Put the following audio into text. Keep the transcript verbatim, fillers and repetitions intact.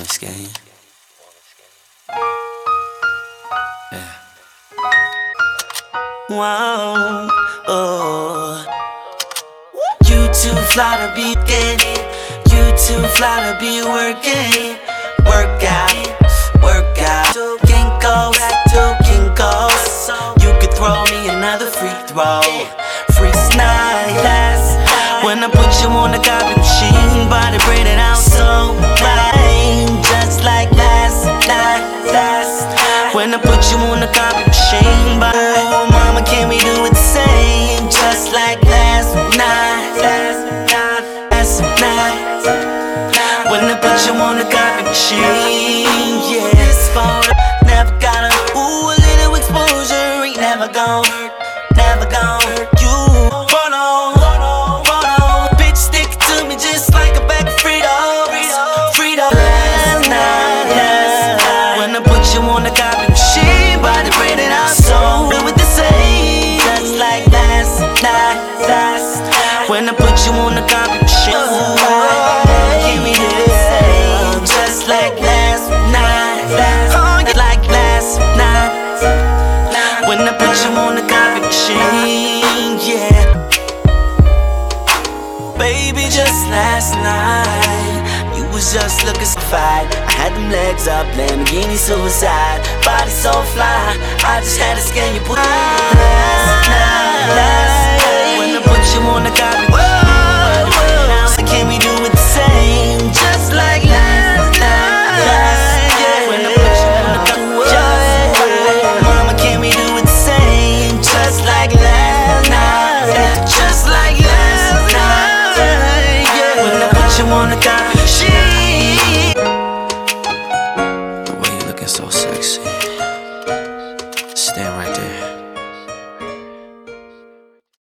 this game. Yeah. Whoa, oh. You too fly to be dead. You too fly to be working. Work out, work out. Two kinkos, two kinkos. You could throw me another free throw. Free night. When I put you on the copy machine, body break it out so right, just like last night, last. When I put you on the copy machine, body, oh mama, can we do it the same, just like last night, last night, last night. When I put you on the copy machine, yes, photo, never got a ooh, a little exposure ain't never gon' hurt, never gon' hurt you. On the copy machine, body break it out so do it the same, just like last night, last. When I put you on the copy machine, give me the same, just like last night, last. Like last night, when I put you on the copy machine, yeah. Baby, just last night, you was just looking so fine. I had them legs up, Lamborghini suicide. Body so fly, I just had to scan your pussy. Last night, last night, when I put you on the copy. Now can we do it the same, just like last night, last night. When I put you on the copy. Mama, can we do it the same, just like last night, just like last night. When I put you on the copy. The way you looking so sexy.